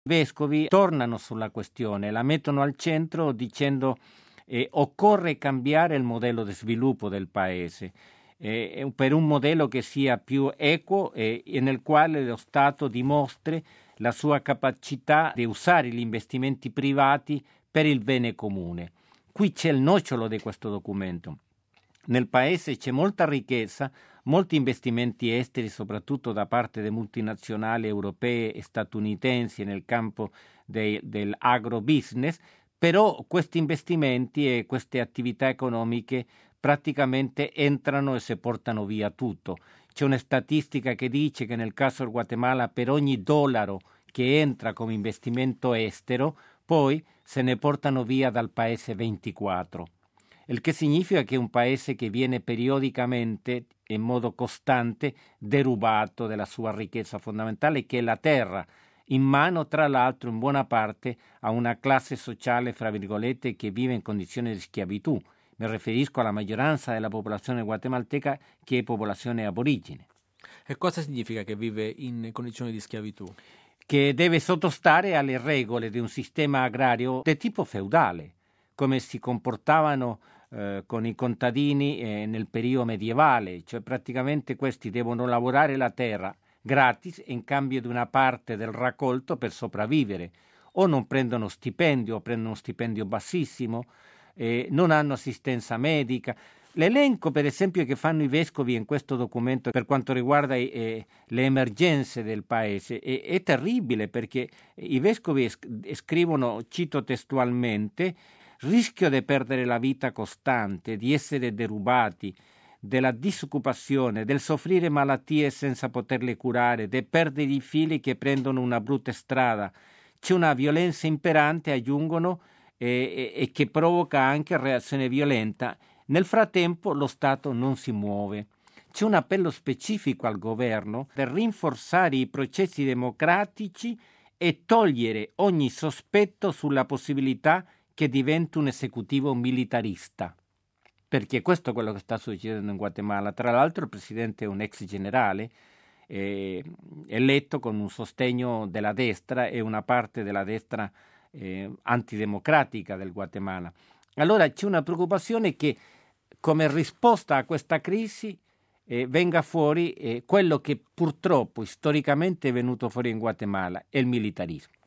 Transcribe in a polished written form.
vescovi tornano sulla questione, la mettono al centro dicendo occorre cambiare il modello di sviluppo del paese per un modello che sia più equo e nel quale lo Stato dimostri la sua capacità di usare gli investimenti privati per il bene comune. Qui c'è il nocciolo di questo documento. Nel paese c'è molta ricchezza, molti investimenti esteri, soprattutto da parte delle multinazionali europee e statunitensi nel campo dell'agrobusiness, però questi investimenti e queste attività economiche praticamente entrano e si portano via tutto. C'è una statistica che dice che nel caso del Guatemala per ogni dollaro che entra come investimento estero, poi se ne portano via dal paese 24. Il che significa che è un paese che viene periodicamente, in modo costante, derubato della sua ricchezza fondamentale, che è la terra, in mano tra l'altro in buona parte a una classe sociale, fra virgolette, che vive in condizioni di schiavitù. Mi riferisco alla maggioranza della popolazione guatemalteca che è popolazione aborigine. E cosa significa che vive in condizioni di schiavitù? Che deve sottostare alle regole di un sistema agrario di tipo feudale, come si comportavano con i contadini nel periodo medievale, cioè praticamente questi devono lavorare la terra gratis in cambio di una parte del raccolto per sopravvivere, o non prendono stipendio, o prendono stipendio bassissimo, non hanno assistenza medica. L'elenco, per esempio, che fanno i vescovi in questo documento per quanto riguarda le emergenze del paese è terribile, perché i vescovi scrivono, cito testualmente, rischio di perdere la vita costante, di essere derubati, della disoccupazione, del soffrire malattie senza poterle curare, di perdere i figli che prendono una brutta strada. C'è una violenza imperante, aggiungono, e che provoca anche reazione violenta. Nel frattempo lo Stato non si muove. C'è un appello specifico al governo per rinforzare i processi democratici e togliere ogni sospetto sulla possibilità che diventi un esecutivo militarista. Perché questo è quello che sta succedendo in Guatemala. Tra l'altro il presidente è un ex generale, eletto con un sostegno della destra e una parte della destra antidemocratica del Guatemala. Allora c'è una preoccupazione che come risposta a questa crisi venga fuori quello che purtroppo storicamente è venuto fuori in Guatemala, è il militarismo.